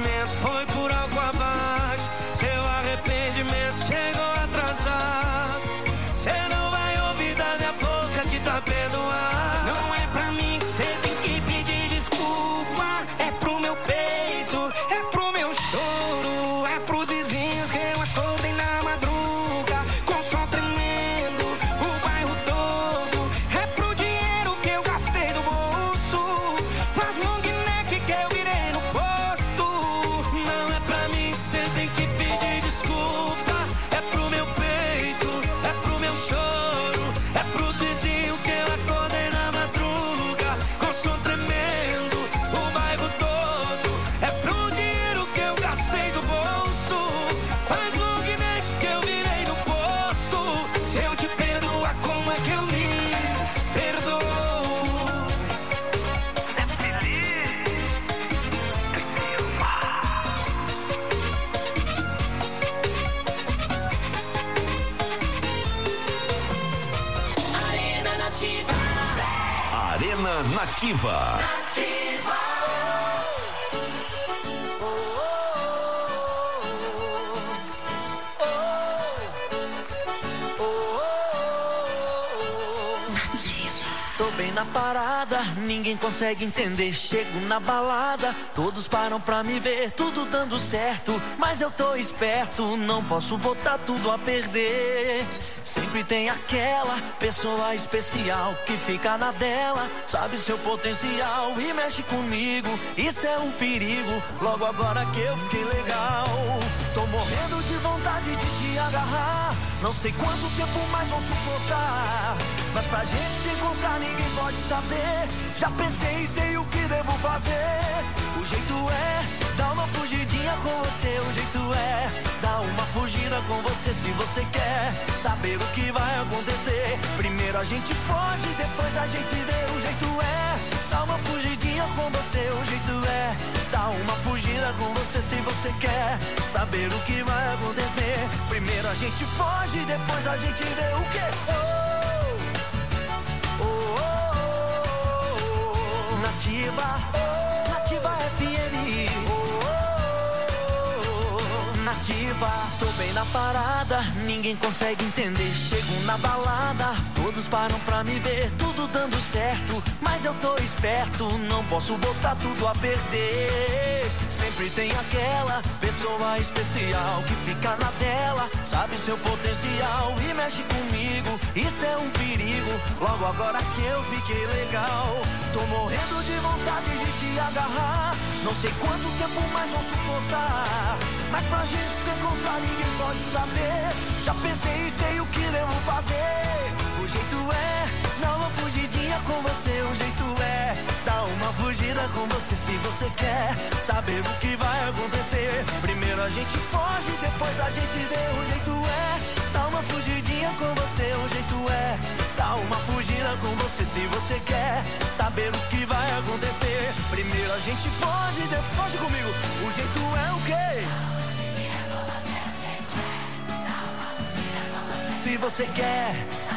sentimento foi por algo abaixo. Seu arrependimento chegou atrasado. Cê não vai ouvir da minha boca que tá perdoado. Não é pra mim que cê tem que pedir desculpa. É pro meu peito, é pro meu choro, é pros vizinhos que eu acordei na madruga com som tremendo, o bairro todo. É pro dinheiro que eu gastei do bolso, pras long neck que eu virei no posto. Não é pra mim que cê tem que pedir desculpa. É pro meu peito, é pro meu choro, é pros vizinhos que eu acordei na madruga com som tremendo, o bairro todo. É pro dinheiro que eu gastei do bolso, faz long neck que eu virei no posto. Se eu te perdoar, como é que eu me perdoo? Arena Nativa. Arena Nativa. Tô bem na parada, ninguém consegue entender. Chego na balada, todos param pra me ver, tudo dando certo, mas eu tô esperto, não posso botar tudo a perder. Sempre tem aquela pessoa especial que fica na dela, sabe seu potencial e mexe comigo. Isso é um perigo, logo agora que eu fiquei legal. Tô morrendo de vontade de te agarrar, não sei quanto tempo mais vão suportar, mas pra gente se encontrar ninguém pode saber. Já pensei e sei o que devo fazer. O jeito é dar uma fugidinha com você. O jeito é dar uma fugida com você. Se você quer saber o que vai acontecer, primeiro a gente foge, depois a gente vê. O jeito é dar uma fugidinha com você. O jeito é dar uma fugida com você. Se você quer saber o que vai acontecer, primeiro a gente foge, depois a gente vê. O que? Nativa, Nativa FM. Nativa, tô bem na parada, ninguém consegue entender. Chego na balada, todos param pra me ver, tudo dando certo, mas eu tô esperto, não posso botar tudo a perder. Sempre tem aquela pessoa especial que fica na dela, sabe seu potencial e mexe comigo. Isso é um perigo, logo agora que eu fiquei legal. Tô morrendo de vontade de te agarrar, não sei quanto tempo mais vou suportar, mas pra gente se encontrar ninguém pode saber. Já pensei e sei o que devo fazer. O jeito é dar uma fugidinha com você. O jeito é dar uma fugida com você. Se você quer saber o que vai acontecer, primeiro a gente foge, depois a gente vê. O jeito é dar uma fugidinha com você. O jeito é dar uma fugida com você. Se você quer saber o que vai acontecer, primeiro a gente foge, depois foge comigo. O jeito é o quê? Se você quer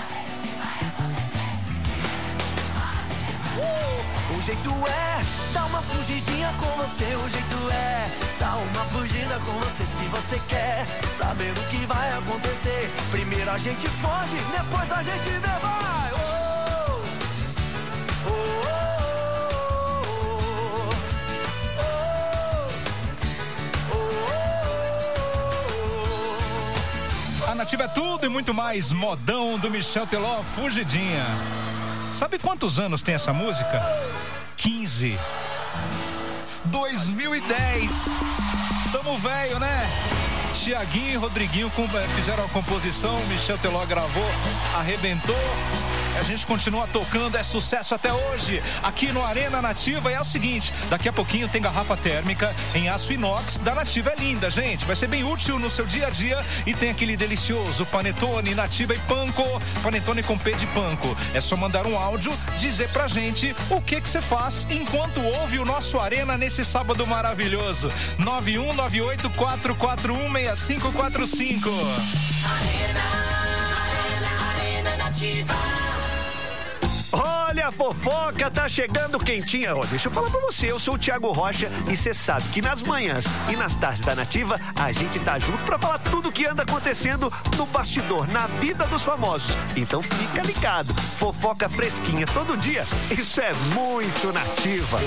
o jeito é dar uma fugidinha com você. O jeito é dar uma fugida com você. Se você quer saber o que vai acontecer, primeiro a gente foge, depois a gente vê. Vai! A Nativa é tudo e muito mais. Modão do Michel Teló, Fugidinha. Sabe quantos anos tem essa música? 15. 2010. Tamo velho, né? Tiaguinho e Rodriguinho fizeram a composição, o Michel Teló gravou, arrebentou. A gente continua tocando, é sucesso até hoje aqui no Arena Nativa. E é o seguinte, daqui a pouquinho tem garrafa térmica em aço inox da Nativa. É linda, gente, vai ser bem útil no seu dia a dia. E tem aquele delicioso panetone Nativa e Panko, panetone com P de Panko. É só mandar um áudio, dizer pra gente o que você faz enquanto ouve o nosso Arena nesse sábado maravilhoso. 9198-441-6545. Arena Nativa. Olha a fofoca tá chegando quentinha. Ó, deixa eu falar pra você, eu sou o Thiago Rocha e você sabe que nas manhãs e nas tardes da Nativa, a gente tá junto pra falar tudo que anda acontecendo no bastidor, na vida dos famosos. Então fica ligado, fofoca fresquinha todo dia, isso é muito Nativa.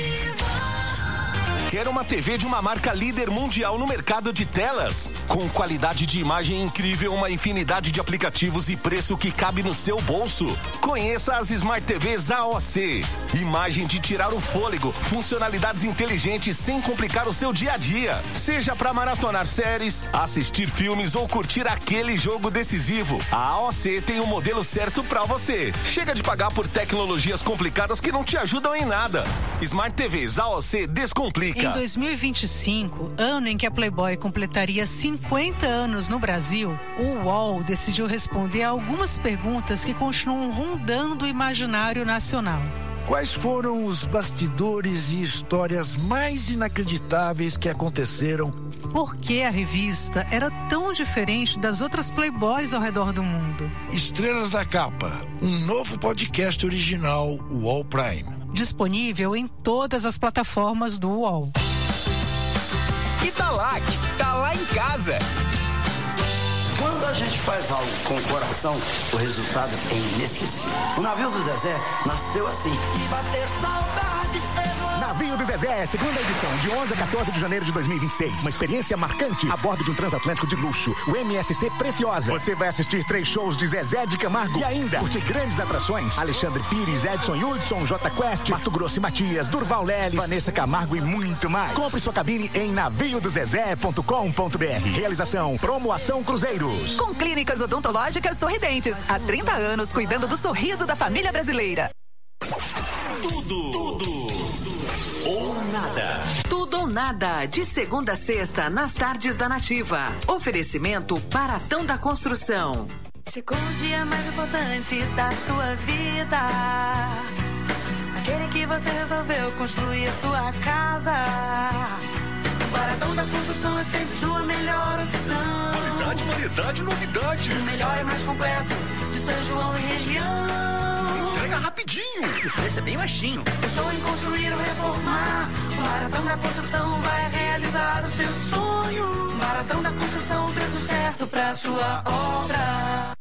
Quer uma TV de uma marca líder mundial no mercado de telas? Com qualidade de imagem incrível, uma infinidade de aplicativos e preço que cabe no seu bolso. Conheça as Smart TVs AOC. Imagem de tirar o fôlego, funcionalidades inteligentes sem complicar o seu dia a dia. Seja para maratonar séries, assistir filmes ou curtir aquele jogo decisivo, a AOC tem o modelo certo para você. Chega de pagar por tecnologias complicadas que não te ajudam em nada. Smart TVs AOC descomplica. Em 2025, ano em que a Playboy completaria 50 anos no Brasil, o UOL decidiu responder a algumas perguntas que continuam rondando o imaginário nacional. Quais foram os bastidores e histórias mais inacreditáveis que aconteceram? Por que a revista era tão diferente das outras Playboys ao redor do mundo? Estrelas da Capa, um novo podcast original UOL Prime. Disponível em todas as plataformas do UOL. Italac, tá lá em casa. Quando a gente faz algo com o coração, o resultado é inesquecível. O navio do Zezé nasceu assim. Se bater saudade, Navio do Zezé, segunda edição, de 11 a 14 de janeiro de 2026. Uma experiência marcante a bordo de um transatlântico de luxo, o MSC Preciosa. Você vai assistir 3 shows de Zezé de Camargo e ainda curtir grandes atrações: Alexandre Pires, Edson Hudson, J Quest, Mato Grosso e Matias, Durval Leles, Vanessa Camargo e muito mais. Compre sua cabine em naviodozezé.com.br. Realização Promoação Cruzeiros. Com clínicas odontológicas sorridentes, há 30 anos cuidando do sorriso da família brasileira. Tudo ou nada. Tudo ou nada, de segunda a sexta, nas tardes da Nativa. Oferecimento Baratão da Construção. Chegou o dia mais importante da sua vida, aquele que você resolveu construir a sua casa. O Baratão da Construção é sempre sua melhor opção. Qualidade, variedade, novidades. O melhor e mais completo de São João e região. Entrega rapidinho. O preço é bem baixinho. Pensou em construir ou reformar? O Baratão da Construção vai realizar o seu sonho. Baratão da Construção, o preço certo pra sua obra.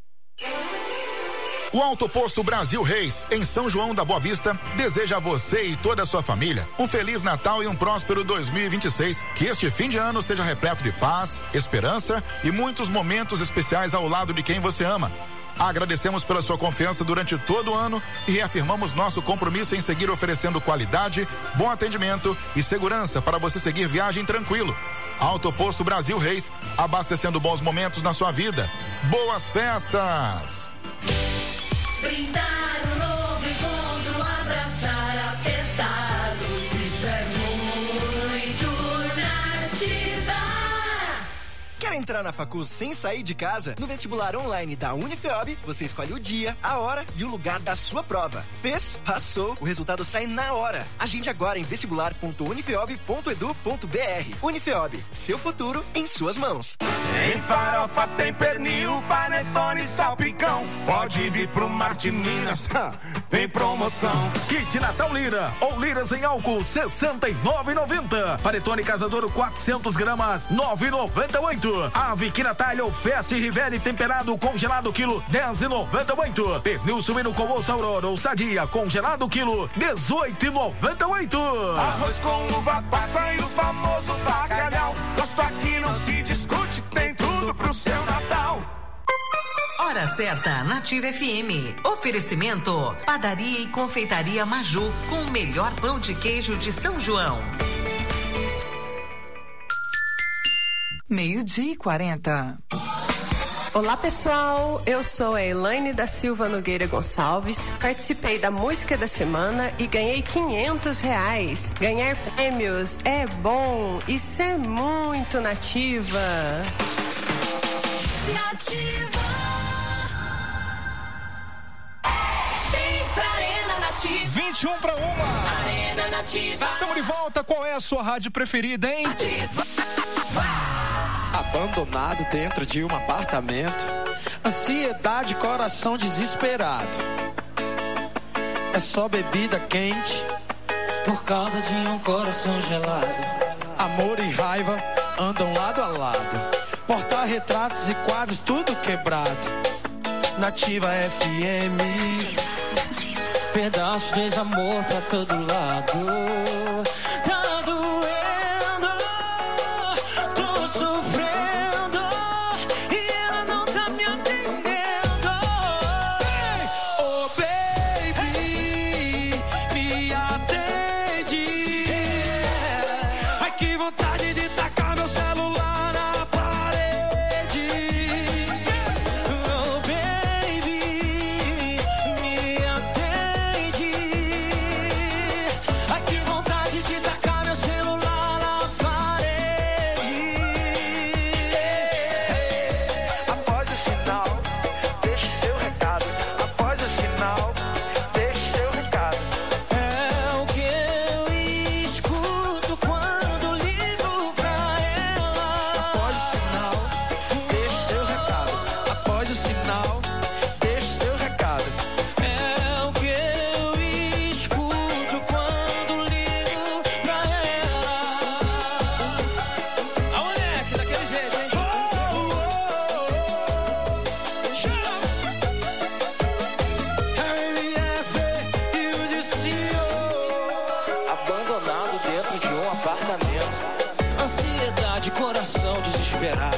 O Autoposto Brasil Reis, em São João da Boa Vista, deseja a você e toda a sua família um Feliz Natal e um próspero 2026. Que este fim de ano seja repleto de paz, esperança e muitos momentos especiais ao lado de quem você ama. Agradecemos pela sua confiança durante todo o ano e reafirmamos nosso compromisso em seguir oferecendo qualidade, bom atendimento e segurança para você seguir viagem tranquilo. Autoposto Brasil Reis, abastecendo bons momentos na sua vida. Boas festas! brindar um novo encontro, abraçar apertado, isso é muito Nativa. Quer entrar na facul sem sair de casa? No vestibular online da Unifeob, você escolhe o dia, a hora e o lugar da sua prova. Fez? Passou. O resultado sai na hora. Agende agora em vestibular.unifeob.edu.br. Unifeob, seu futuro em suas mãos. Tem farofa, tem pernil, panetone, salpicão. Pode vir pro Marte Minas, tem promoção. Kit Natal Lira ou liras em álcool, R$69,90. Panetone Casadouro 400 gramas, R$9,98. Ave Quinatalha ou Fest Rivelli temperado congelado quilo, R$10,98. Pernil suíno com osso Aurora ou Sadia congelado quilo, R$18,98. Arroz com uva passa e o famoso bacalhau. Gosto aqui não se discute, tem tudo pro seu Natal. Hora certa, Nativa FM. Oferecimento: Padaria e Confeitaria Maju, com o melhor pão de queijo de São João. 12:40. Olá pessoal, eu sou a Elaine da Silva Nogueira Gonçalves, participei da música da semana e ganhei R$500. Ganhar prêmios é bom, isso é muito Nativa. Nativa. Tem pra Arena Nativa. 21:01. Arena Nativa. Estamos de volta. Qual é a sua rádio preferida, hein? Nativa. Abandonado dentro de um apartamento, ansiedade, coração desesperado. É só bebida quente, por causa de um coração gelado. Amor e raiva andam lado a lado, porta-retratos e quadros tudo quebrado. Nativa FM, pedaço de amor pra todo lado. Tá doendo, tô sofrendo e ela não tá me atendendo. Oh baby, me atende. Ai que vontade de tacar meu celular na parede. Oh baby, me atende. Ai que vontade de tacar meu celular na parede. Após o sinal, deixe seu recado. Após o sinal, deixe seu recado. É o que eu escuto quando ligo pra ela. Após o sinal, deixe seu recado. Após o sinal, deixe seu recado. É o que eu escuto quando ligo pra ela. A moleque, daquele jeito, hein? Abandonado dentro de um apartamento. Ansiedade, coração desesperado.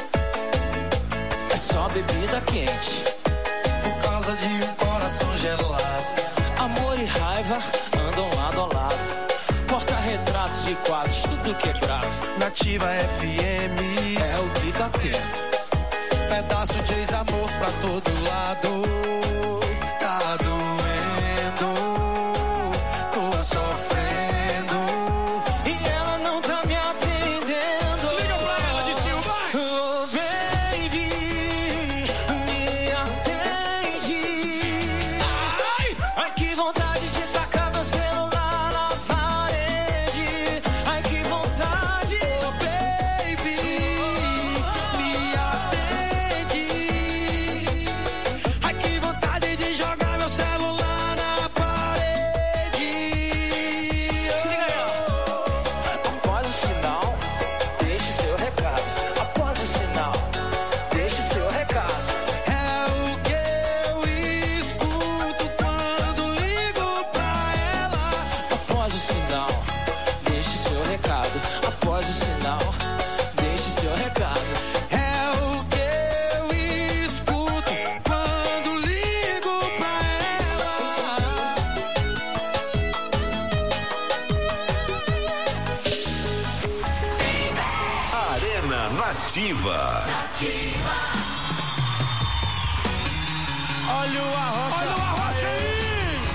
É só bebida quente, por causa de um coração gelado. Amor e raiva andam lado a lado, porta-retratos e quadros tudo quebrado. Nativa FM é o que tá tendo, pedaço de ex-amor pra todo lado. Tá doendo, tô sofrendo e ela não tá me atendendo. Liga pra ela de cima, vai! Oh baby, me atende. Ai que vontade de tacar meu celular na parede. Ai que vontade. Oh baby, me atende. Ai que vontade de jogar meu celular na parede. Se liga aí, ó. Após o sinal, deixe seu recado. Após o sinal, deixe seu recado. É o que eu escuto quando ligo pra ela. Após o sinal, deixe seu recado. Após o sinal, deixe seu recado. É o que eu escuto quando ligo pra ela. Arena Nativa. Olha o Arrocha. Olha o Arrocha aí.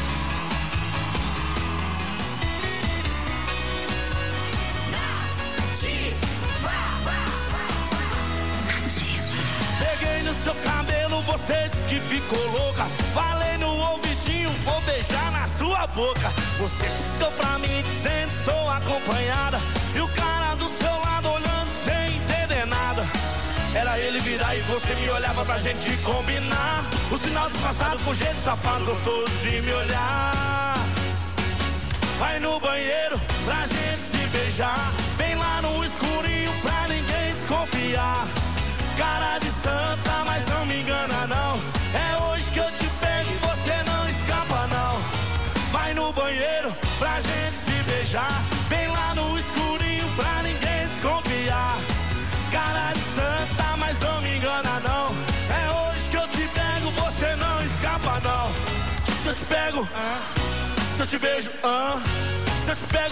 Peguei no seu cabelo, você disse que ficou louca. Falei no ouvidinho, vou beijar na sua boca. Você piscou pra mim dizendo estou acompanhada. E o cara do seu lado olhando sem entender nada. Era ele virar e você me olhava pra gente combinar. O sinal disfarçado com jeito safado gostoso de me olhar. Vai no banheiro pra gente se beijar, bem lá no escurinho pra ninguém desconfiar. Cara de santa, mas não me engana não. É hoje que eu te pego e você não escapa não. Vai no banheiro pra gente se beijar, bem lá no escurinho pra ninguém desconfiar. Cara de santa, mas não me engana não. É hoje que eu te pego, você não escapa não. Se eu te pego, se eu te beijo, se eu te pego,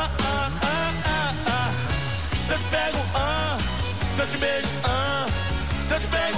se eu te pego, se eu te beijo, se eu te pego,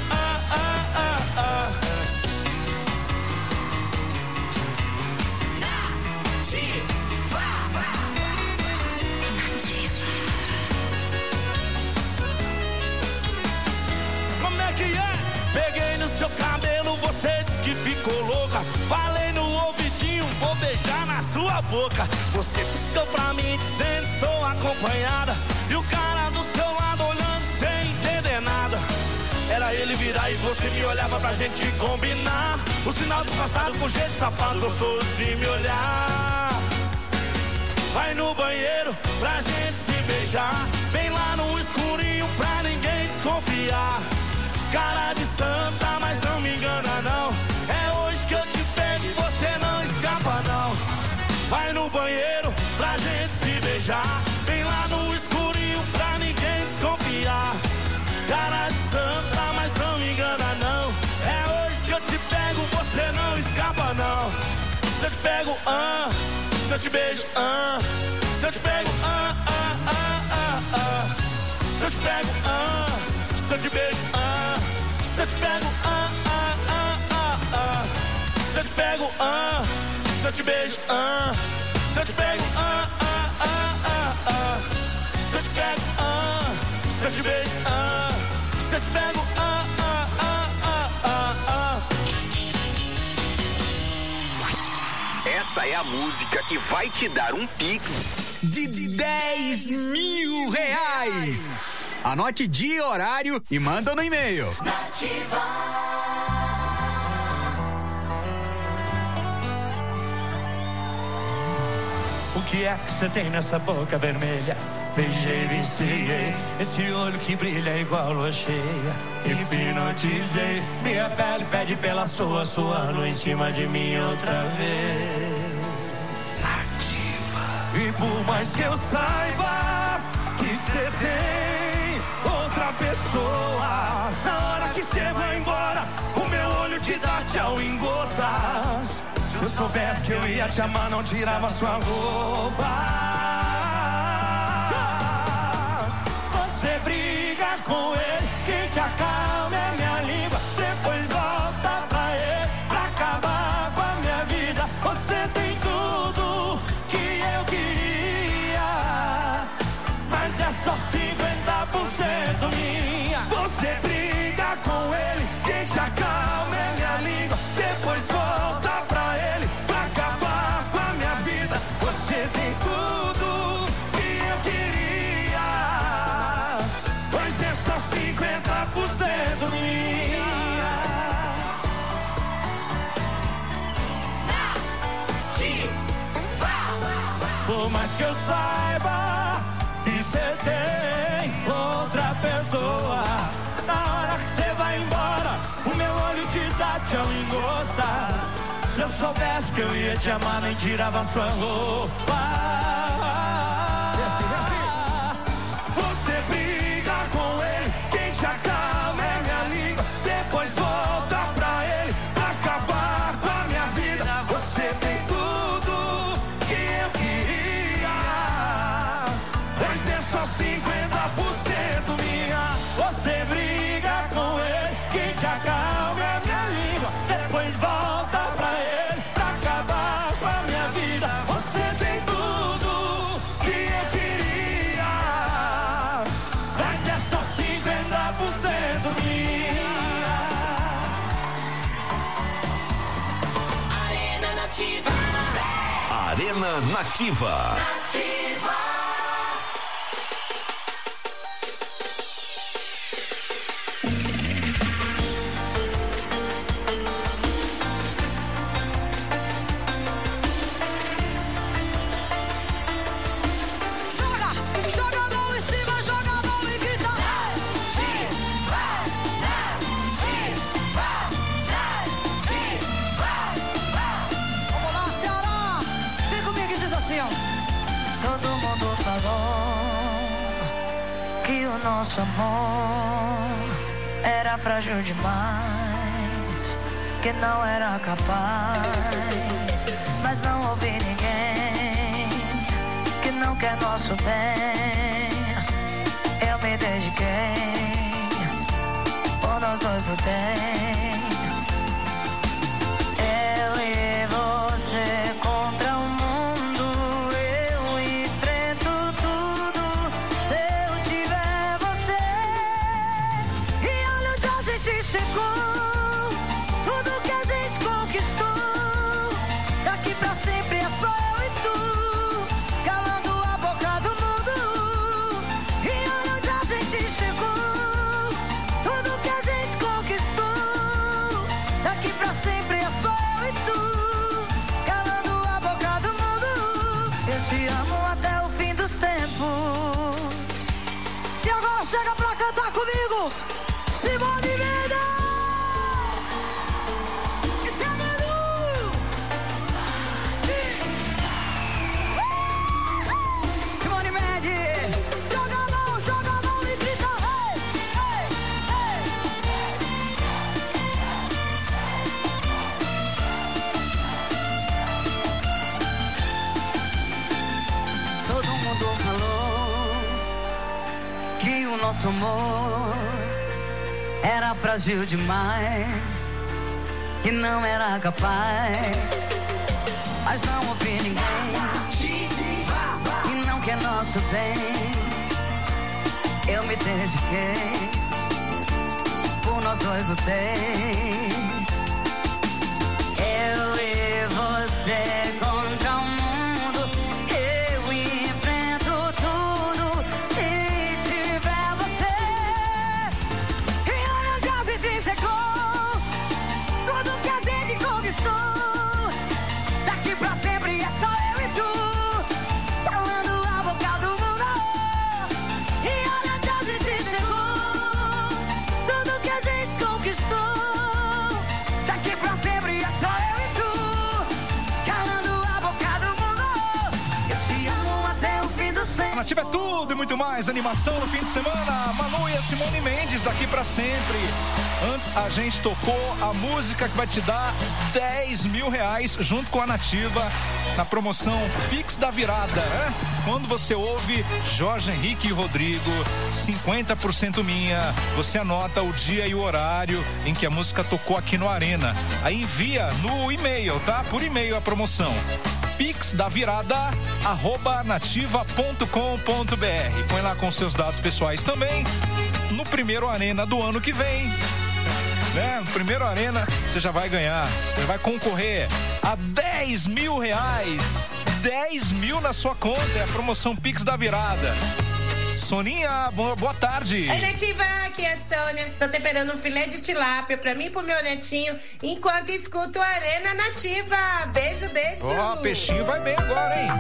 Como é que é? Peguei no seu cabelo, você disse que ficou louca. Falei no ouvidinho, vou beijar na sua boca. Você piscou pra mim dizendo estou acompanhada. E o cara do seu lado olhando sem entender nada. era ele virar e você me olhava pra gente combinar. O sinal disfarçado com jeito safado, gostoso de me olhar. Vai no banheiro pra gente se beijar, bem lá no escurinho pra ninguém desconfiar. Cara de santa, mas não me engana não, é hoje que eu te pego e você não escapa não. Vai no banheiro pra gente se beijar, bem lá no escurinho pra ninguém desconfiar. Cara de santa, mas não me engana não, é hoje que eu te pego, você não escapa não. Se eu te pego, se eu te beijo, se eu te pego, se eu te pego, se eu te beijo, se eu te pego, se eu te pego, se eu te beijo, se eu te pego, se eu te pego, se eu te beijo, se eu te pego, Essa é a música que vai te dar um Pix de 10 mil reais. Anote dia e horário e manda no e-mail. O que é que você tem nessa boca vermelha? Beijei, viciei, esse olho que brilha igual lua cheia. Hipnotizei, minha pele pede pela sua, suando em cima de mim outra vez. Nativa. E por mais que eu saiba que você tem outra pessoa, na hora que você vai embora, o meu olho te dá tchau em gotas. Se eu soubesse que eu ia te amar, não tirava sua roupa. Você briga com ele, quem te acalma é minha língua. Depois volta pra ele, pra acabar com a minha vida. Você tem tudo que eu queria, mas é só 50% minha. Você briga com ele, quem te acalma é minha língua. Depois volta pra ele, pra acabar com a minha vida. Você tem tudo que eu queria, mas é só 50% minha. Por mais que eu saiba que você tem outra pessoa, na hora que você vai embora, o meu olho te dá tchau em gota. Se eu soubesse que eu ia te amar, nem tirava sua roupa. Você briga com ele, quem te acalma é minha língua. Depois volta pra ele, pra acabar com a minha vida. Você tem tudo que eu queria, mas é só 50% minha. Você briga com ele, quem te acalma é minha língua. Depois volta pra ele, pra acabar com a minha vida. Você tem tudo que eu queria, mas é só 50% minha. Arena Nativa. Arena Nativa. Joga a mão em cima, joga a mão e grita. Vamos lá, Ceará. Vem comigo e diz assim, ó. Todo mundo falou que o nosso amor era frágil demais, que não era capaz, mas não ouvi ninguém que não quer nosso bem. Eu me dediquei, por nós dois lutei. Eu e você contra o mundo, eu enfrento tudo se eu tiver você. E olha onde a gente chegou, tudo que a gente conquistou. Daqui pra sempre é só eu e tu, calando a boca do mundo. E olha onde a gente chegou, tudo que a gente nosso amor era frágil demais e não era capaz. Mas não ouvi ninguém e não quer nosso bem. Eu me dediquei, por nós dois lutei. Eu e você contra o mundo, eu enfrento tudo se tiver você. E olha Deus e te secou tudo que a gente conquistou. Daqui pra sempre é só eu e tu, calando a boca do mundo. E olha Deus e te secou tudo que a gente conquistou. Daqui pra sempre é só eu e tu, calando a boca do mundo. Eu te amo até o fim do céu. Nativa é tudo e muito mais. Animação no fim de semana. Manu e a Simone Mendes, Daqui pra Sempre. Antes a gente tocou a música que vai te dar 10 mil reais junto com a Nativa na promoção Pix da Virada, né? Quando você ouve Jorge Henrique e Rodrigo, 50% minha. Você anota o dia e o horário em que a música tocou aqui no Arena. Aí envia no e-mail, tá? Por e-mail a promoção. pixdavirada@nativa.com.br. Põe lá com seus dados pessoais também. No primeiro Arena do ano que vem, né? No primeiro Arena você já vai ganhar, você vai concorrer a 10 mil reais. 10 mil na sua conta, é a promoção Pix da Virada. Soninha, boa tarde. Oi, Nativa, aqui é a Sônia. Tô temperando um filé de tilápia pra mim e pro meu netinho, enquanto escuto a Arena Nativa. Beijo, beijo. Ó, peixinho vai bem agora, hein?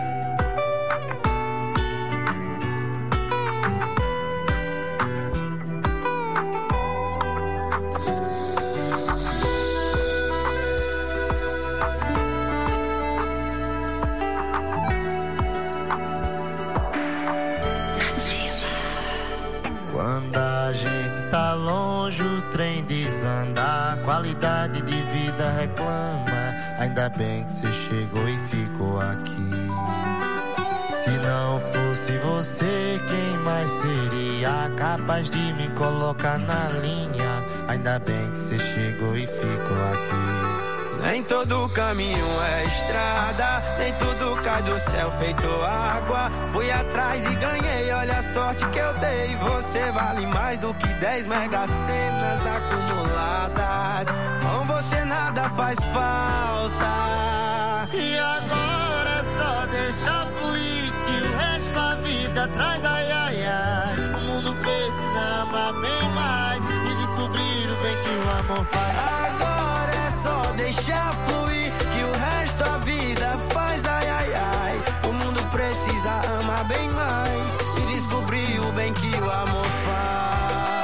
Quando a gente tá longe, o trem desanda, a qualidade de vida reclama. Ainda bem que você chegou e ficou aqui. Se não fosse você, quem mais seria capaz de me colocar na linha? Ainda bem que você chegou e ficou aqui. Nem todo caminho é estrada, nem tudo cai do céu feito água. Fui atrás e ganhei, olha a sorte que eu dei. Você vale mais do que 10 mega-senas acumuladas. Com você nada faz falta. E agora é só deixar fluir, que o resto da vida traz ai ai ai. O mundo precisa amar bem mais e descobrir o bem que o amor faz. Agora é só deixar fluir, que o resto da vida faz ai ai ai. O mundo precisa amar bem mais e descobrir o bem que o amor faz.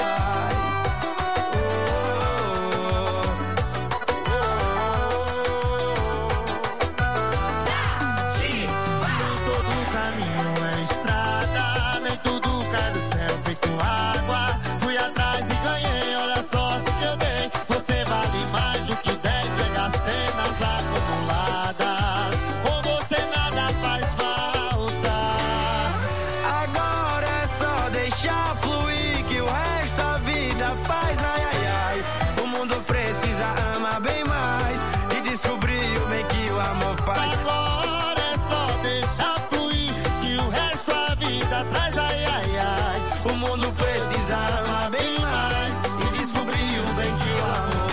Nem todo caminho é estrada, nem tudo cai do céu feito água. Fui atrás e ganhei, olha a sorte que eu dei. Você vale mais do que 10 mega-senas acumuladas. Com você nada faz falta. Agora é só deixar fluir, que o resto da vida faz ai ai ai. O mundo precisa amar bem mais e descobrir o bem que o amor faz. Agora é só deixar fluir, que o resto da vida traz ai ai ai. O mundo precisa amar bem mais e descobrir o bem que o amor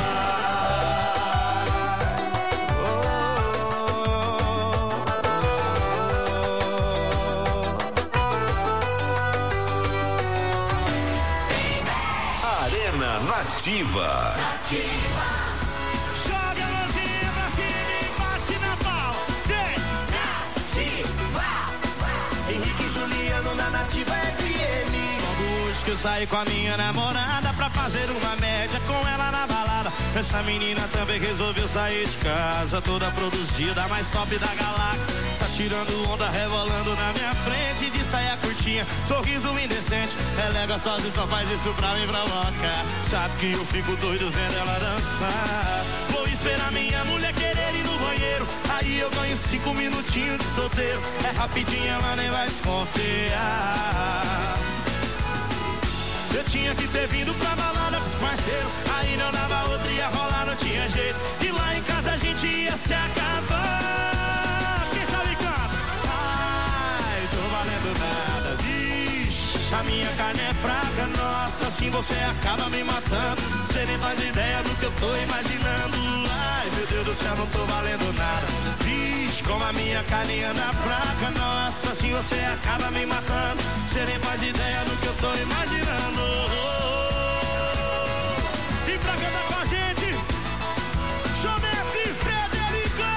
Arena Nativa. Joga a mãozinha pra cima e bate na palma. Nativa. Henrique e Juliano na Nativa FM. Logo hoje que eu saí com a minha namorada pra fazer uma média com ela na balada. Essa menina também resolveu sair de casa, toda produzida, mais top da galáxia. Tá tirando onda, rebolando na minha frente, de saia curtinha, sorriso indecente. Relega sozinho, só faz isso pra me provocar. Sabe que eu fico doido vendo ela dançar. Vou esperar minha mulher querer ir no banheiro, aí eu ganho 5 minutinhos de solteiro. É rapidinho, ela nem vai desconfiar. Eu tinha que ter vindo pra balada com os parceiros. Aí não dava outra, ia rolar, não tinha jeito. E lá em casa a gente ia se acabar. Quem sabe canta? Ai, tô valendo nada, vixe. A minha carne é fraca, nossa, assim você acaba me matando. Você nem faz ideia do que eu tô imaginando. Ai, meu Deus do céu, não tô valendo nada. Vixe, como a minha carne anda fraca, nossa, assim você acaba me matando. Você nem faz ideia do que eu tô imaginando. E pra cantar com a gente, Jonete e Frederico.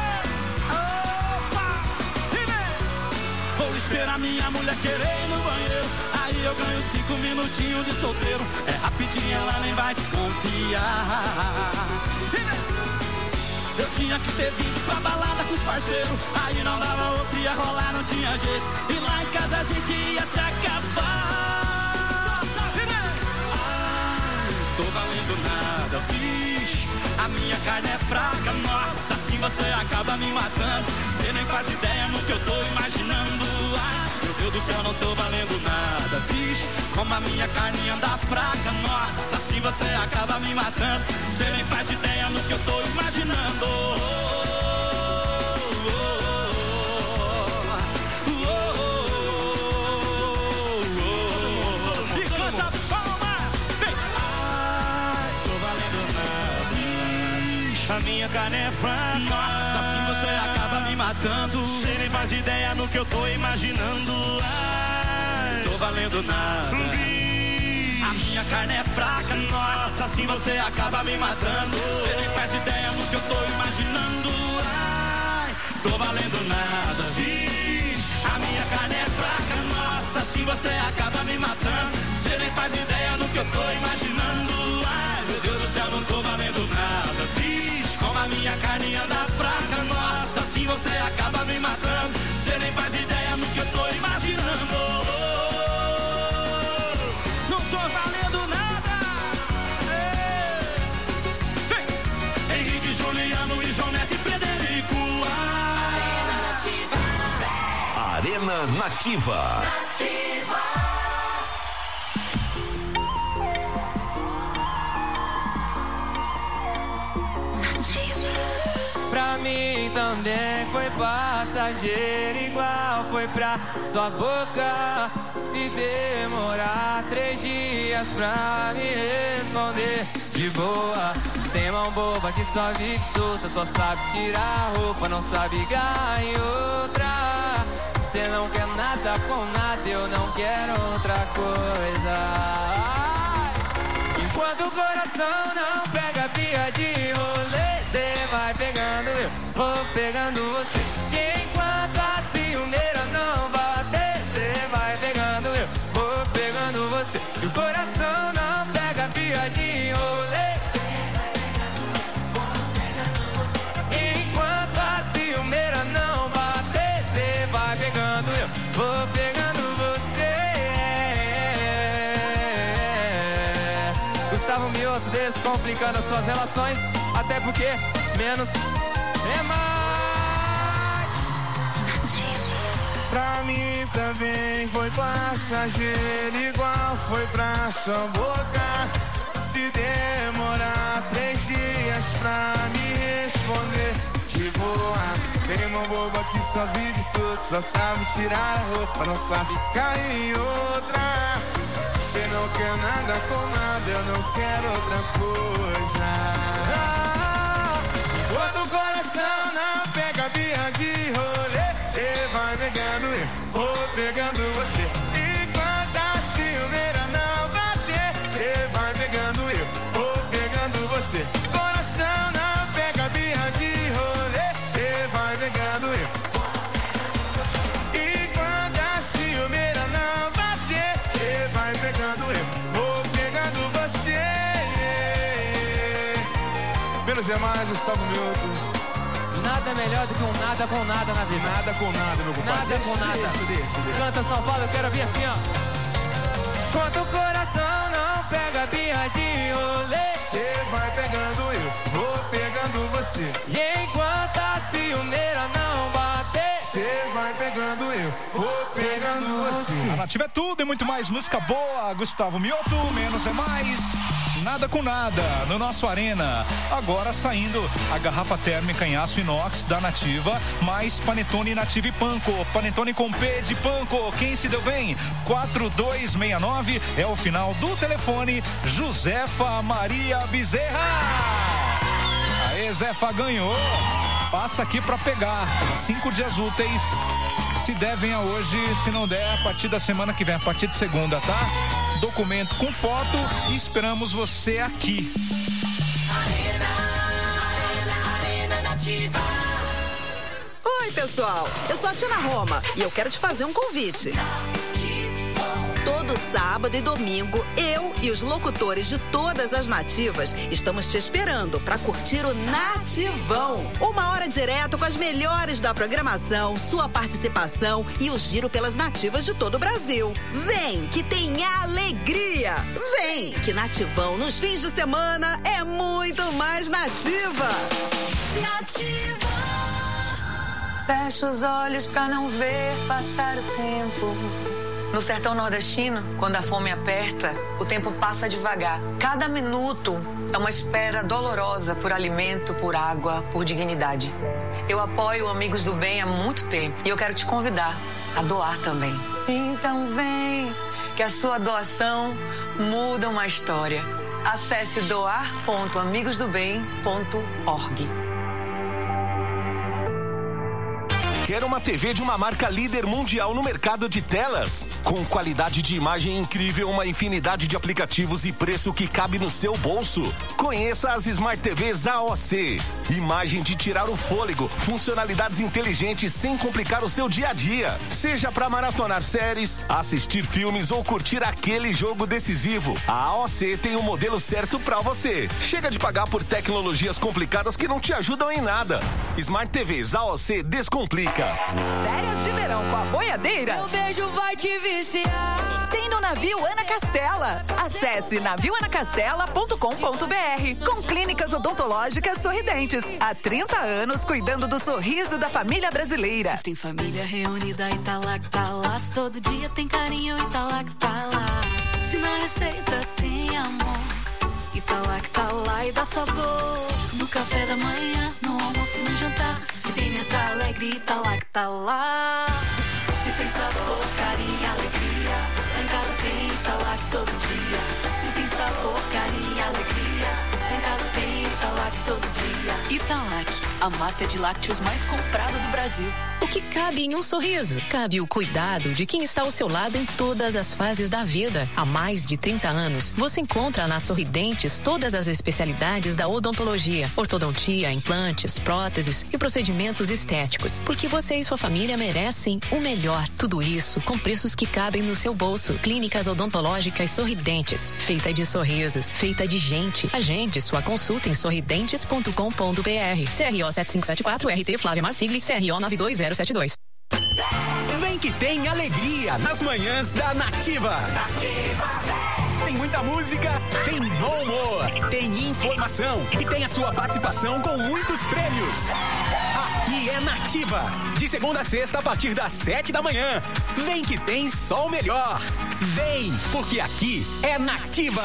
Opa! E vem! Vou esperar minha mulher querer ir no banheiro. Aí eu ganho 5 minutinhos de solteiro. É rapidinho, ela nem vai desconfiar. E vem! Eu tinha que ter vindo pra balada com os parceiros. Aí não dava outra, ia rolar, não tinha jeito. E lá em casa a gente ia se acabar. Ai, tô valendo nada, vixe. A minha carne é fraca, nossa, assim você acaba me matando. Você nem faz ideia no que eu tô imaginando. Ai, meu Deus do céu, não tô valendo nada, vixe. Como a minha carne anda fraca, nossa, assim você acaba me matando. Você nem faz ideia no que eu tô imaginando. E canta palmas, vem! Ai, tô valendo nada, vixe. A minha carne é fraca, nossa, assim você acaba me matando. Você nem faz ideia no que eu tô imaginando. Ai, tô valendo nada. A minha carne é fraca, nossa, assim você acaba me matando. Você nem faz ideia no que eu tô imaginando. Ai, tô valendo nada, vixe. A minha carne é fraca, nossa, assim você acaba me matando. Você nem faz ideia no que eu tô imaginando. Ai, meu Deus do céu, não tô valendo nada, vixe. Como a minha carne anda fraca, nossa, assim você acaba me matando. Você nem faz ideia no que eu tô imaginando. Arena Nativa. Pra mim também foi passageiro, igual foi pra sua boca. Se demorar 3 dias pra me responder de boa. Tem mão boba que só vive solta, só sabe tirar a roupa, não sabe ganhar em outra. Cê não quer nada com nada, eu não quero outra coisa. Ai, enquanto o coração não pega pia de rolê, cê vai pegando eu, vou pegando você. E enquanto a ciumeira não bater, cê vai pegando eu, vou pegando você. E o coração não pega pia de rolê, enquanto a ciumeira não bater, cê vai pegando eu, vou pegando você. Gustavo Mioto descomplicando as suas relações, até porque menos é mais. Pra mim também foi passageiro, igual foi pra sua boca. Se demorar 3 dias pra me responder de boa. Tem uma boba que só vive solto, só sabe tirar a roupa, não sabe cair em outra. Você não quer nada com nada, eu não quero outra coisa. Enquanto o coração não pega birra de rolê, cê vai pegando eu, vou pegando você. Enquanto a ciumeira não bater, cê vai pegando eu, vou pegando você. Coração não pega birra de rolê, cê vai pegando eu. Enquanto a ciumeira não bater, cê vai pegando eu, vou pegando você. Menos é mais, Gustavo Mioto. Nada melhor do que um nada com nada na vida. Nada com nada, meu compadre. Nada com nada. Deixa. Canta São Paulo, eu quero ouvir assim, ó. Quando o coração não pega birra de rolê, cê vai pegando eu, vou pegando você. E enquanto a ciumeira não bater, cê vai pegando eu, vou pegando você. Nativa é tudo e muito mais música boa. Gustavo Mioto, menos é mais. Nada com nada no nosso Arena. Agora saindo a garrafa térmica em aço inox da Nativa, mais Panetone Nativa e Panko. Panetone com P de Panko. Quem se deu bem? 4269 é o final do telefone. Josefa Maria Bezerra. Aê, Zefa, ganhou. Passa aqui pra pegar. 5 dias úteis. Se der, venha hoje. Se não der, a partir da semana que vem, a partir de segunda, tá? Documento com foto e esperamos você aqui. Arena Nativa. Oi, pessoal. Eu sou a Tina Roma e eu quero te fazer um convite. Todo sábado e domingo, eu e os locutores de todas as nativas estamos te esperando para curtir o Nativão. 1 hora direto com as melhores da programação, sua participação e o giro pelas nativas de todo o Brasil. Vem, que tem alegria. Vem, que Nativão nos fins de semana é muito mais nativa. Nativa. Fecha os olhos pra não ver passar o tempo. No sertão nordestino, quando a fome aperta, o tempo passa devagar. Cada minuto é uma espera dolorosa por alimento, por água, por dignidade. Eu apoio Amigos do Bem há muito tempo e eu quero te convidar a doar também. Então vem, que a sua doação muda uma história. Acesse doar.amigosdobem.org. Quer uma TV de uma marca líder mundial no mercado de telas? Com qualidade de imagem incrível, uma infinidade de aplicativos e preço que cabe no seu bolso? Conheça as Smart TVs AOC. Imagem de tirar o fôlego, funcionalidades inteligentes sem complicar o seu dia a dia. Seja para maratonar séries, assistir filmes ou curtir aquele jogo decisivo, a AOC tem o modelo certo para você. Chega de pagar por tecnologias complicadas que não te ajudam em nada. Smart TVs AOC descomplica. Férias de verão com a boiadeira. Meu beijo vai te viciar. Tem no navio Ana Castela. Acesse navioanacastela.com.br. Com clínicas odontológicas sorridentes. Há 30 anos cuidando do sorriso da família brasileira. Se tem família reunida e tá lá que tá lá. Se todo dia tem carinho e tá lá que tá lá. Se na receita tem amor e tá lá que tá lá e dá sabor. No café da manhã, no almoço e no jantar. Se tem mesa alegre, tá lá que tá lá. Se tem sabor, carinho e alegria, lá em casa tem, tá lá que todo dia. Se tem sabor, carinho e alegria, lá em casa tem, tá lá que todo dia. Italac, a marca de lácteos mais comprada do Brasil. O que cabe em um sorriso? Cabe o cuidado de quem está ao seu lado em todas as fases da vida. Há mais de 30 anos, você encontra na Sorridentes todas as especialidades da odontologia, ortodontia, implantes, próteses e procedimentos estéticos. Porque você e sua família merecem o melhor. Tudo isso com preços que cabem no seu bolso. Clínicas odontológicas Sorridentes, feita de sorrisos, feita de gente. Agende sua consulta em sorridentes.com.br. CRO 7574, RT Flávia Marsigli, CRO 92072. Vem que tem alegria nas manhãs da Nativa. Tem muita música, tem bom humor, tem informação e tem a sua participação com muitos prêmios. Aqui é Nativa, de segunda a sexta a partir das 7 da manhã. Vem que tem só o melhor. Vem, porque aqui é Nativa.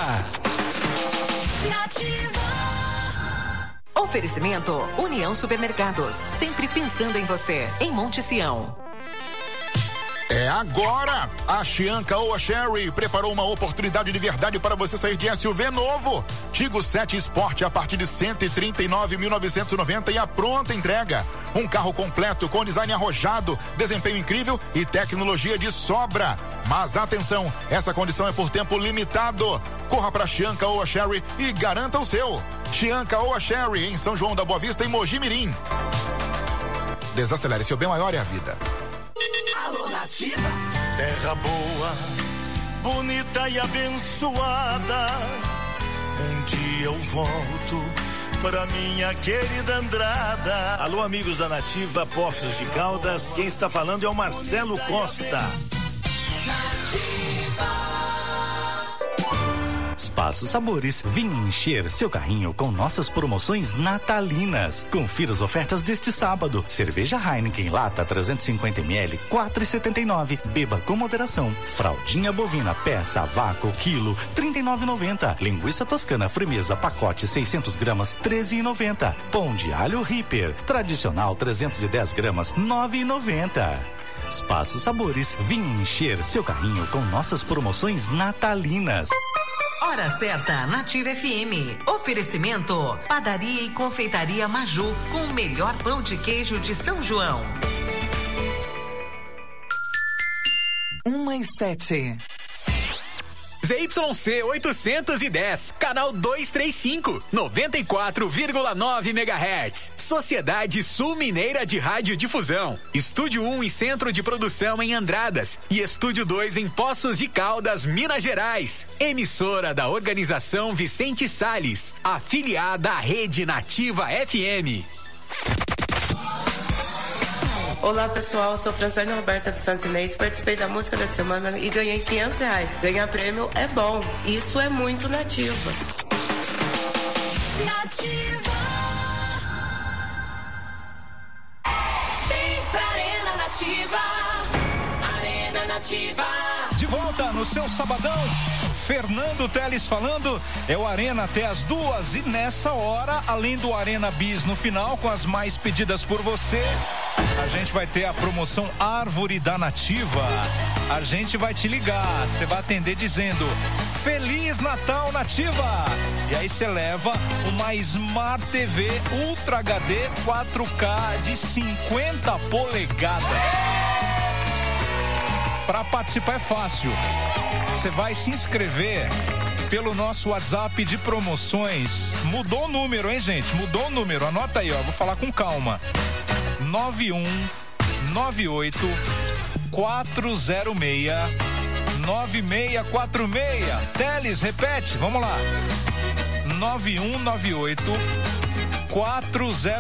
Nativa. Oferecimento União Supermercados, sempre pensando em você, em Monte Sião. É agora! A Chianca Oa Sherry preparou uma oportunidade de verdade para você sair de SUV novo. Tigo 7 Sport a partir de 139.990 e a pronta entrega. Um carro completo com design arrojado, desempenho incrível e tecnologia de sobra. Mas atenção, essa condição é por tempo limitado. Corra para Chianca Oa Sherry e garanta o seu. Chianca Oa Sherry em São João da Boa Vista e Mogi Mirim. Desacelere, seu bem maior é a vida. Alô, Nativa. Terra boa, bonita e abençoada. Um dia eu volto pra minha querida Andrada. Alô, amigos da Nativa, Poços de Caldas. Quem está falando é o Marcelo Costa. Nativa. Espaço Sabores, vem encher seu carrinho com nossas promoções natalinas. Confira as ofertas deste sábado. Cerveja Heineken lata 350ml, 4,79. Beba com moderação. Fraldinha bovina peça a vácuo quilo, 39,90. Linguiça toscana frimeza pacote 600 gramas, 13,90. Pão de alho Ripper tradicional 310 gramas, 9,90. Espaço Sabores, vem encher seu carrinho com nossas promoções natalinas. Hora certa, Nativa FM. Oferecimento, Padaria e Confeitaria Maju, com o melhor pão de queijo de São João. 1:07. ZYC 810, canal 235, 94,9 MHz. Sociedade Sul Mineira de Radiodifusão. Estúdio 1 e Centro de Produção em Andradas. E Estúdio 2 em Poços de Caldas, Minas Gerais. Emissora da Organização Vicente Salles. Afiliada à Rede Nativa FM. Olá pessoal, eu sou Francine Roberta dos Santos Inês, participei da música da semana e ganhei R$500. Ganhar prêmio é bom, isso é muito Nativa. Nativa. Vem pra Arena Nativa. Arena Nativa. De volta no seu sabadão, Fernando Teles falando, é o Arena até as 2 e nessa hora, além do Arena Bis no final, com as mais pedidas por você, a gente vai ter a promoção Árvore da Nativa. A gente vai te ligar, você vai atender dizendo Feliz Natal Nativa! E aí você leva uma Smart TV Ultra HD 4K de 50 polegadas. Para participar é fácil. Você vai se inscrever pelo nosso WhatsApp de promoções. Mudou o número, hein, gente? Mudou o número. Anota aí, ó. Vou falar com calma. 9198 406 9646. Teles, repete. Vamos lá. 9198 406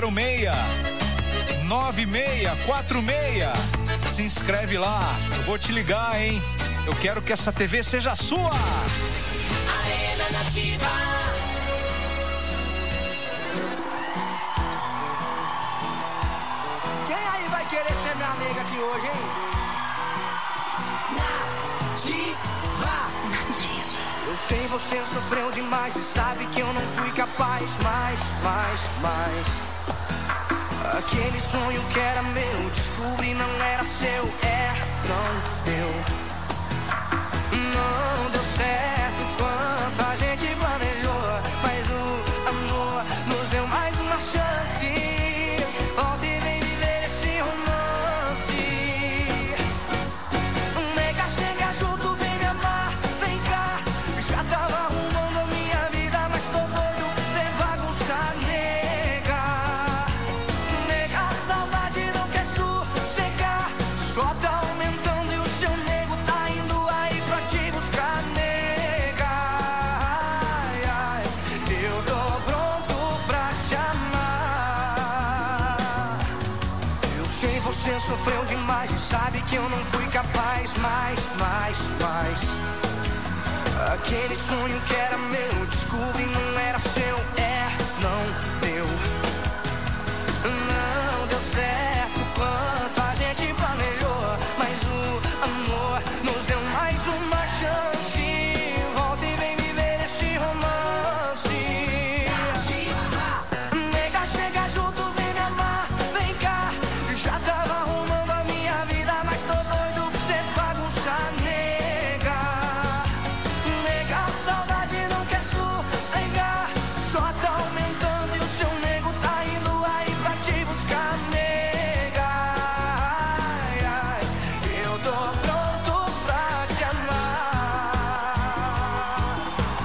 9646. Se inscreve lá, eu vou te ligar, hein? Eu quero que essa TV seja sua. Arena Nativa. Quem aí vai querer ser minha nega aqui hoje, hein? Nativa. Eu sei você sofreu demais e sabe que eu não fui capaz mais. Aquele sonho que era meu, descobri não era seu, não deu. Não deu certo quanto a gente planejou, mas o amor nos deu mais uma chance. Volta e vem viver esse romance. Nega, chega junto, vem me amar, vem cá. Já tava arrumando a minha vida, mas tô doido pra você bagunçar, nega. Nega, a saudade não quer sossegar, só tá aumentando e o seu nego tá indo aí pra te buscar, nega. Ai, ai, eu tô pronto pra te amar. Eu sei você sofreu demais e sabe que eu não fui capaz mais. Aquele sonho que era meu, descobri não era seu, não deu. Não deu certo quanto a gente planejou, mas o amor nos deu mais uma chance. Volta e vem viver esse romance. Nega, chega junto, vem me amar, vem cá. Já tava arrumando a minha vida, mas tô doido pra você bagunçar, nega. Nega, a saudade não quer sossegar, só tá aumentando e o seu nego tá indo aí pra te buscar, nega. Ai, ai, eu tô pronto pra te amar.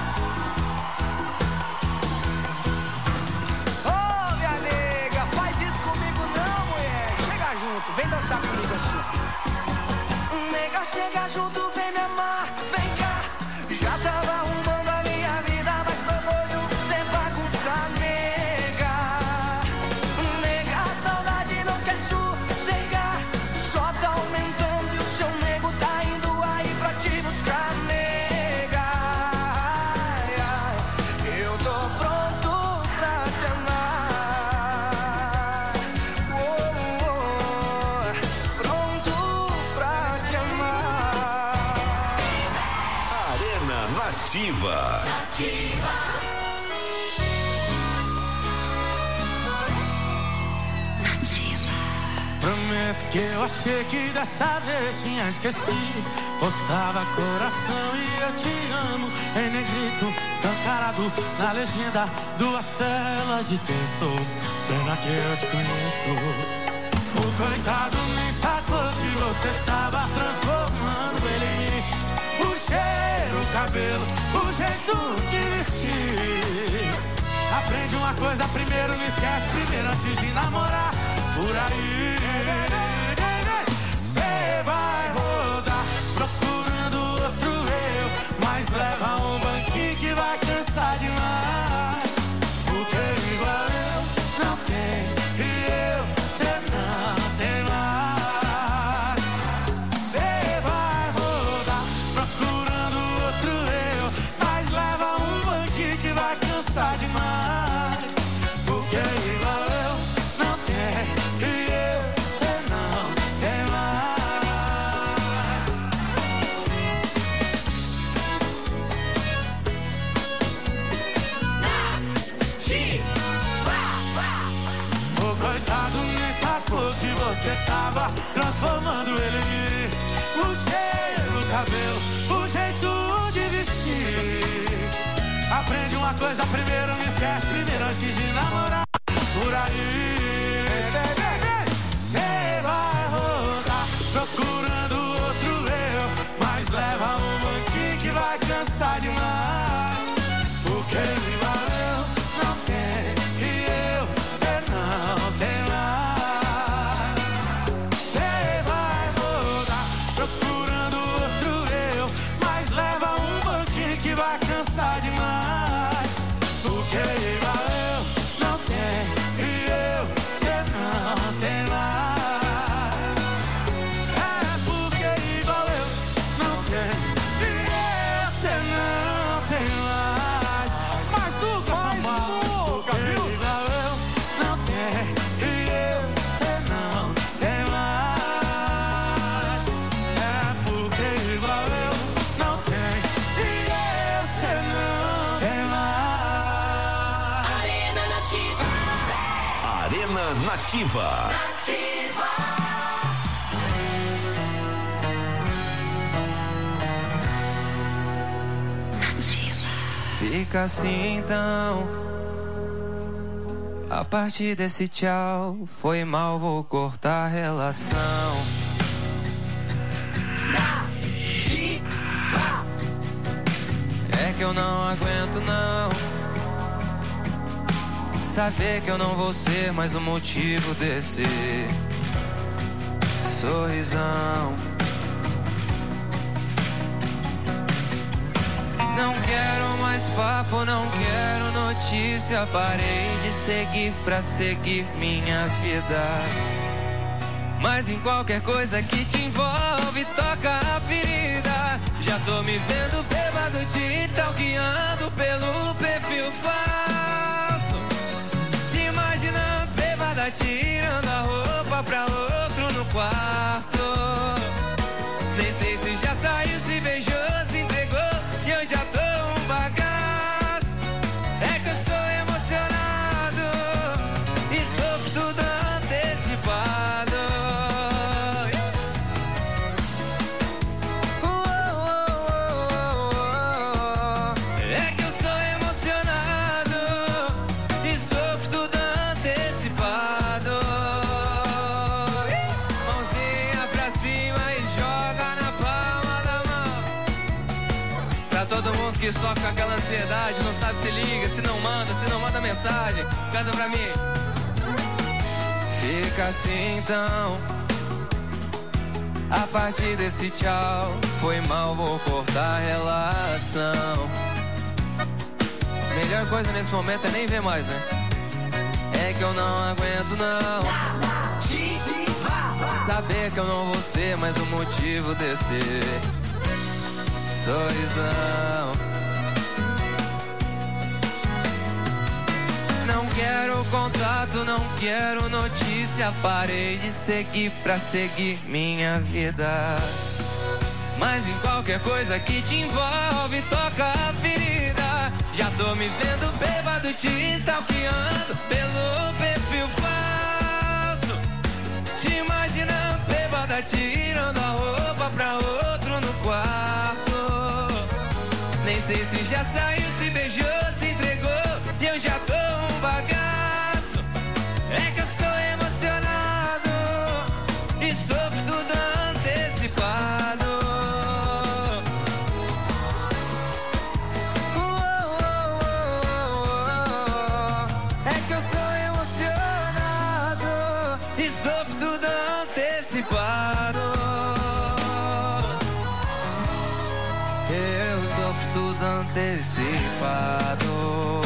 Ô, minha nega, faz isso comigo não, mulher. Chega junto, vem dançar comigo assim. Nega, chega junto, vem me amar, vem cá. Já tava arrumando a minha vida, mas tô doido pra você bagunçar, nega. Nega, a saudade não quer sossegar, só tá aumentando e o seu nego tá indo aí pra te buscar, nega. Ai, ai, Nativa. Prometo que eu achei que dessa vez tinha esquecido. Postava coração e eu te amo em negrito, escancarado na legenda, 2 telas de texto. Pena que eu te conheço. O coitado nem sacou que você tava transformando ele em mim. O cheiro, o cabelo, o jeito de vestir. Aprende uma coisa primeiro, não esquece primeiro antes de namorar. Por aí cê vai rodar procurando outro eu, mas leva um banquinho que vai cansar demais. Porque igual eu não tem e eu cê não tem mais. Cê vai rodar procurando outro eu, mas leva um banquinho que vai cansar demais. Porque igual eu não tem. Que você tava transformando ele em mim. O cheiro, o cabelo, o jeito de vestir. Aprende uma coisa primeiro, não esquece primeiro antes de namorar. Por aí cê vai rodar procurando outro eu, mas leva um banquinho que vai cansar demais. Porque igual eu não tenho e eu cê não tem mais. Vai cansar demais. Porque igual eu não tenho e eu cê não tem mais. É porque igual eu não tenho e eu cê não tem mais. Mais nunca, viu? Igual eu não tenho e eu cê não tem mais. É porque igual eu não tenho. Arena Nativa. Fica assim então. A partir desse tchau, foi mal, vou cortar a relação. É que eu não aguento não saber que eu não vou ser mais o motivo desse sorrisão. Não quero mais papo, não quero notícia. Parei de seguir pra seguir minha vida. Mas em qualquer coisa que te envolve, toca a ferida. Já tô me vendo bêbado, te stalkeando pelo perfil falso. Te imaginando bêbada, tirando a roupa pra outro no quarto. Nem sei se já saiu, se beijou, se entregou, e eu já tô um bagaço. É que eu sou emocionado e sofro tudo antecipado. É que eu sou emocionado e sofro tudo antecipado. Mãozinha pra cima e joga na palma da mão. Pra todo mundo que sofre com aquela ansiedade, não sabe se liga, se não manda mensagem, canta pra mim. Fica assim então. A partir desse tchau, foi mal, vou cortar a relação. Melhor coisa nesse momento é nem ver mais, né? É que eu não aguento não saber que eu não vou ser mais o motivo desse sorrisão. Não quero contato, não quero notícia. Parei de seguir pra seguir minha vida. Mas em qualquer coisa que te envolve, toca a ferida. Já tô me vendo bêbado, te stalkeando pelo perfil falso. Te imaginando bêbada, tirando a roupa pra outro no quarto. Nem sei se já saiu, se beijou, se entregou, e eu já tô um bagaço. É que eu sou emocionado e sofro tudo antecipado. É que eu sou emocionado e sofro tudo antecipado. Eu sofro tudo antecipado.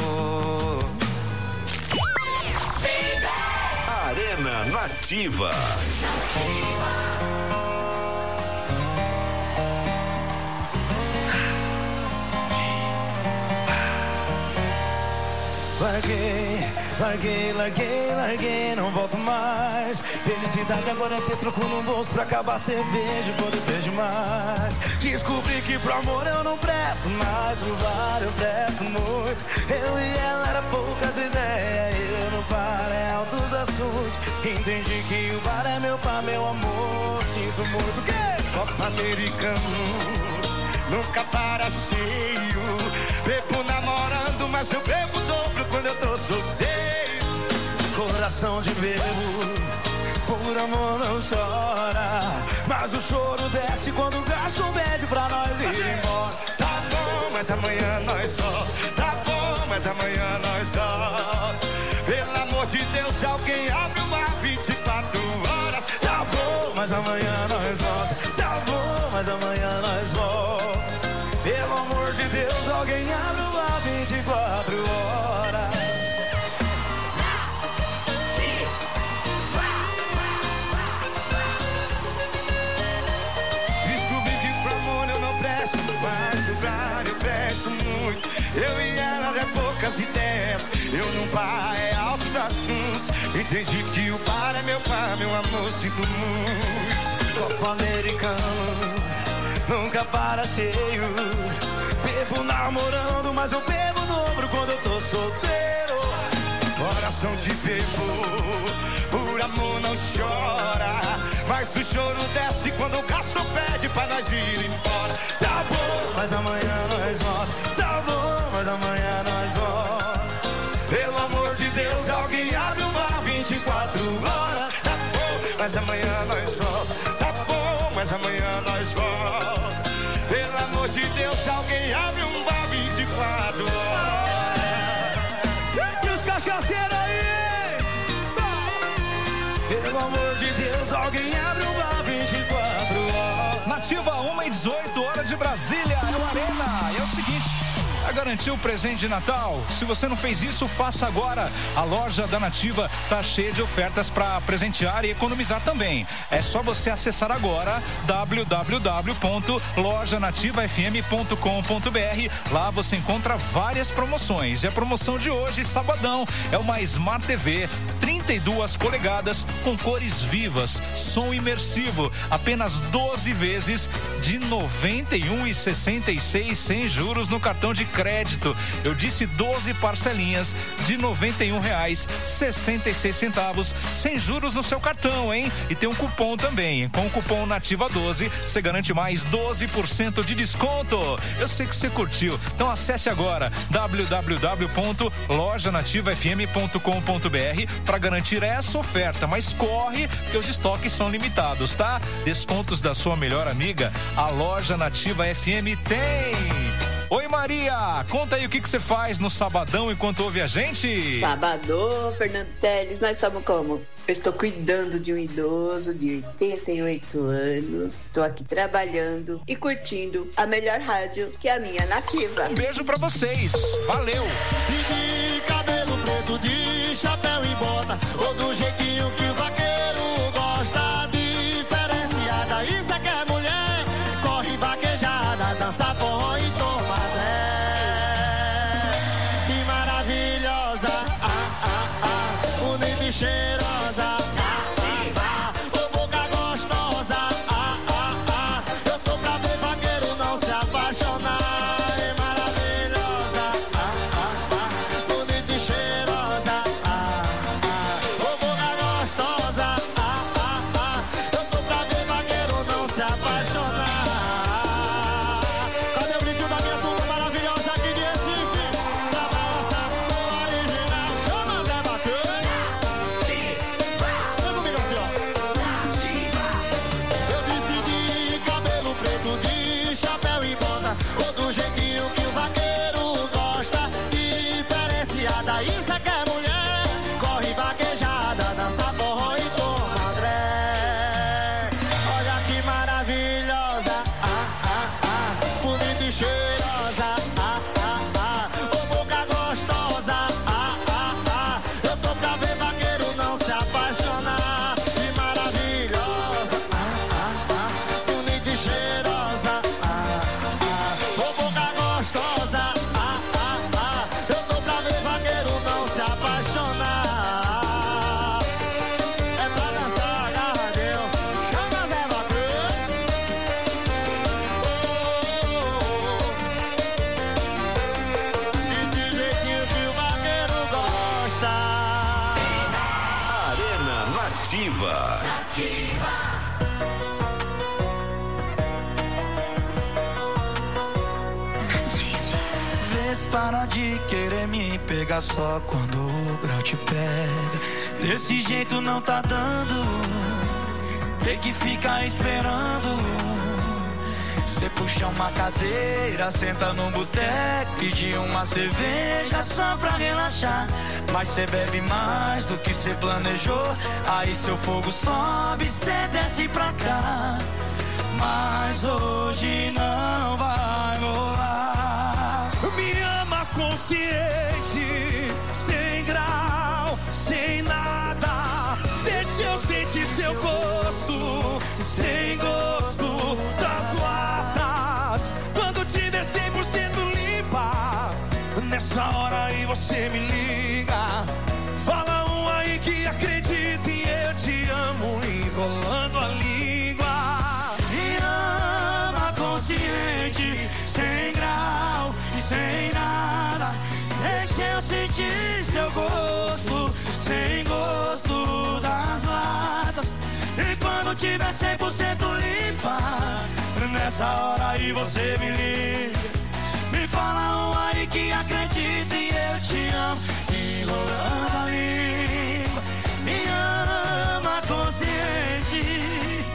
Arena Nativa. Larguei, não volto mais. Felicidade agora é ter troco no bolso pra acabar a cerveja quando eu beijo mais. Descobri que pro amor eu não presto mais, pro bar eu presto muito. Eu e ela era poucas ideias, eu no bar é altos assuntos. Entendi que o bar é meu par, meu amor, sinto muito. Copa americano, nunca para cheio. Bebo namorando, mas eu bebo dobro quando eu tô solteiro. Coração de bebo, por amor não chora. Mas o choro desce quando o garçom pede pra nós ir embora. Tá bom, mas amanhã nós só. Tá bom, mas amanhã nós só. Pelo amor de Deus, se alguém abre uma 24 horas. Tá bom, mas amanhã nós volta. Tá bom, mas amanhã nós volta. Pelo amor de Deus, alguém abre uma 24 horas. Eu presto muito. Eu e ela é poucas ideias. Eu num bar é altos assuntos. Entendi que o bar é meu par, meu amor, sinto muito. Copo americano, nunca para cheio. Bebo namorando, mas eu bebo dobro quando eu tô solteiro. Coração de bebo, por amor não chora. Mas o choro desce quando o garçom pede pra nós ir embora. Tá bom, mas amanhã nós volta. Tá bom, mas amanhã nós volta. Pelo amor de Deus, alguém abre um bar 24 horas. Tá bom, mas amanhã nós volta. Tá bom, mas amanhã nós volta. Pelo amor de Deus, alguém abre um bar 24 horas. E os cachaceiros aí? Pelo amor de Deus, alguém abre um bar 24 horas. Nativa 1h18, hora de Brasília, é o Arena. E é o seguinte, a garantir o presente de Natal? Se você não fez isso, faça agora. A loja da Nativa tá cheia de ofertas para presentear e economizar também. É só você acessar agora www.lojanativafm.com.br. Lá você encontra várias promoções. E a promoção de hoje, sabadão, é uma Smart TV 32 polegadas com cores vivas, som imersivo, apenas 12 vezes de R$ 91,66 sem juros no cartão de crédito. Eu disse 12 parcelinhas de R$ 91,66 sem juros no seu cartão, hein? E tem um cupom também. Com o cupom Nativa12, você garante mais 12% de desconto. Eu sei que você curtiu. Então acesse agora www.lojanativafm.com.br para garantir essa oferta. Mas corre, porque os estoques são limitados, tá? Descontos da sua melhor amiga, a Loja Nativa FM tem. Oi Maria, conta aí o que você faz no sabadão enquanto ouve a gente. Sabadão, Fernando Teles, nós estamos como? Eu estou cuidando de um idoso de 88 anos, estou aqui trabalhando e curtindo a melhor rádio, que é a minha Nativa. Um beijo pra vocês, valeu. De cabelo preto, de chapéu e bota, ou do jeitinho que o vaqueiro gosta, diferenciada, isso é que é mulher, corre vaquejada, dança forró e toma Zé. E maravilhosa, bonita e cheirosa, Nativa, ô boca gostosa, eu tô pra ver Nativa. Vês para de querer me pegar só quando o grau te pega. Desse jeito não tá dando, tem que ficar esperando. Cê puxa uma cadeira, senta num boteco, pedir uma cerveja só pra relaxar. Mas cê bebe mais do que cê planejou, aí seu fogo sobe, cê desce pra cá. Mas hoje não vai rolar. Me ama consciente, sem grau, sem nada. Deixa eu sentir seu gosto, sem gosto das latas. Quando tiver 100% limpa, nessa hora aí você me liga. Fala um aí que acredita em eu te amo, enrolando a língua. Me ama consciente, sem grau e sem nada. Deixa eu sentir seu gosto, sem gosto das latas. E quando tiver 100% limpa, nessa hora aí você me liga. Me fala um aí que acredita e eu te amo, enrolando a língua. Me ama consciente.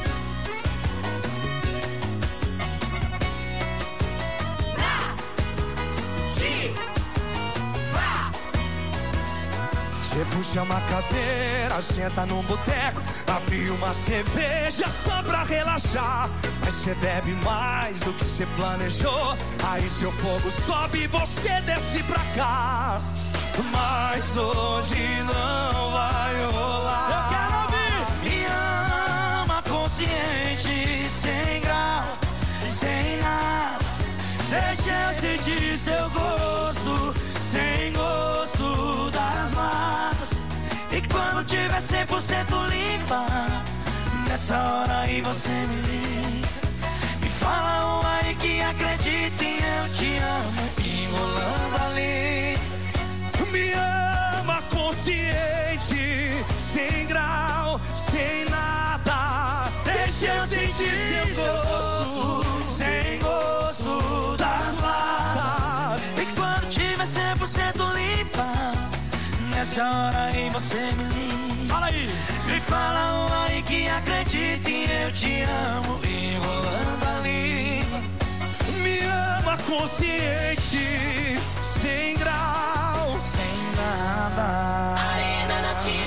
Você puxa uma cadeira, senta num boteco, abre uma cerveja só pra relaxar. Mas você bebe mais do que você planejou, aí seu fogo sobe e você desce pra cá. Mas hoje não vai rolar. Eu quero ouvir. Me ama consciente, sem grau, sem nada. Deixa eu sentir seu gosto, sem gosto das latas. E quando tiver 100% limpa, nessa hora aí você me liga. Me fala um aí que acredita em eu te amo, enrolando a língua. Me ama consciente, sem grau, sem nada. Deixa eu sentir seu gosto, sem gosto das latas. E quando tiver 100% limpa, nessa hora aí você me liga. Fala aí. Me fala um aí que acredita em eu te amo, enrolando a língua. Me ama consciente, sem grau, sem nada. Arena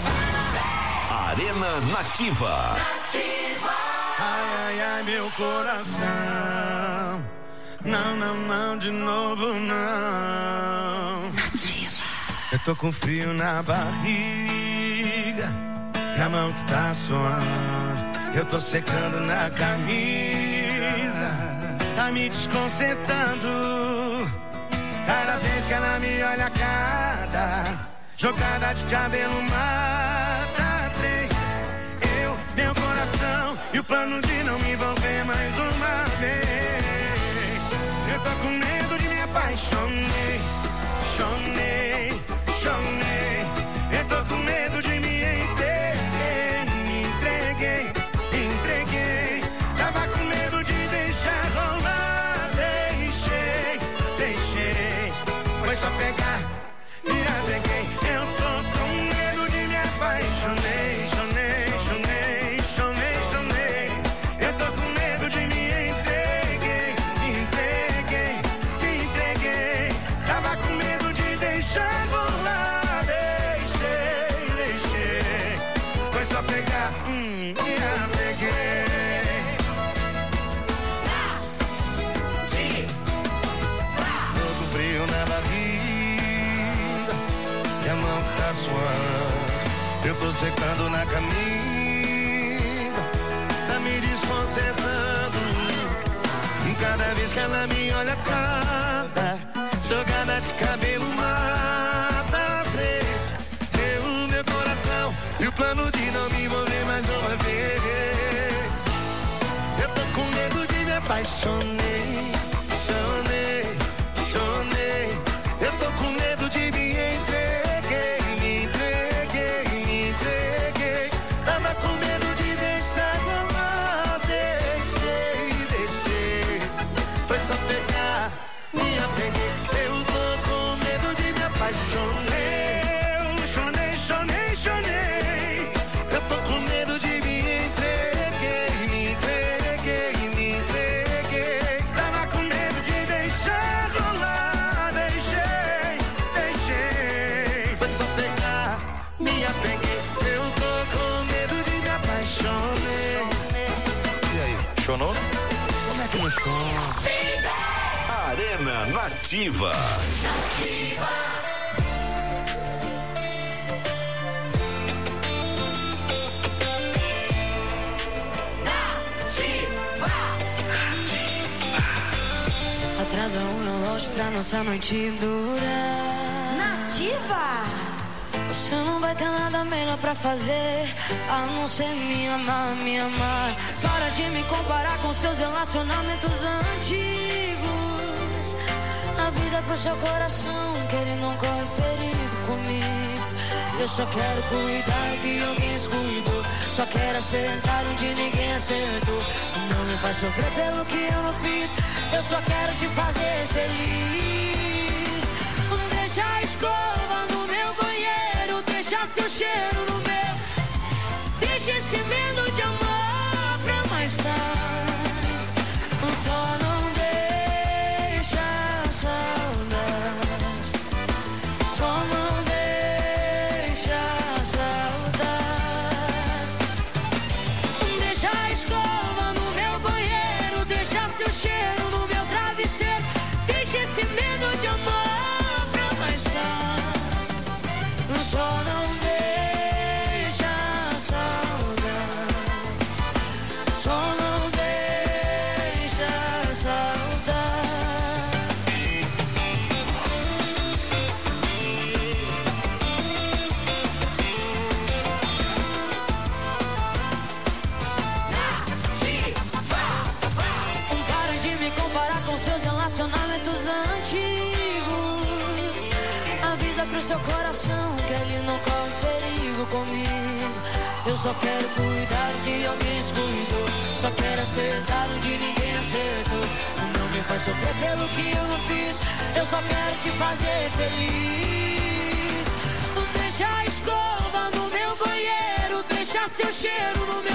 Nativa. Ai, ai, ai, meu coração. Não, não, não, de novo não. Eu tô com frio na barriga e a mão que tá suando. Eu tô secando na camisa, tá me desconcertando. Cada vez que ela me olha, cada jogada de cabelo mata. 3, eu, meu coração e o plano de não me envolver mais uma vez. Eu tô com medo de me apaixonei, chonei, chonei. Eu tô com medo de me entreguei, entreguei. Tava com medo de deixar rolar, deixei. Foi só pegar e apeguei. Eu tô com medo de me apaixonei, chonei. Eu tô com medo de me entreguei. Tava com medo de deixar rolar, deixei. Foi só pegar e apeguei. Tô com frio na barriga e a mão que tá suando. Eu tô secando na camisa, tá me desconcertando. Cada vez que ela me olha, cada jogada de cabelo mata. 3, meu coração e o plano de não me envolver mais uma vez. Eu tô com medo de me apaixonei, chonei. Eu tô com medo de me entreguei. Tava com no chão. Arena Nativa. Atrasa o relógio pra nossa noite durar. Nativa! Você não vai ter nada melhor pra fazer a não ser me amar, me amar. Para de me comparar com seus relacionamentos antigos. Avisa pro seu coração que ele não corre perigo comigo. Eu só quero cuidar que alguém descuidou. Só quero acertar onde ninguém acertou. Não me faz sofrer pelo que eu não fiz. Eu só quero te fazer feliz. Deixa a escova no meu banheiro. Deixa seu cheiro no meu. Deixa esse medo de amor pra mais tarde. Só não deixa a saudade. Só não deixa a saudade. Deixa a escova no meu banheiro. Deixa seu cheiro no meu travesseiro. Deixa esse medo de amor pra mais tarde. Só não deixa a saudade. Só não deixa a saudade. Para de me comparar com seus relacionamentos antigos. Avisa pro seu coração que ele não corre perigo comigo. Eu só quero cuidar que alguém descuidou. Só quero acertar onde ninguém acertou. Não me faz sofrer pelo que eu não fiz. Eu só quero te fazer feliz. Deixa a escova no meu banheiro. Deixa seu cheiro no meu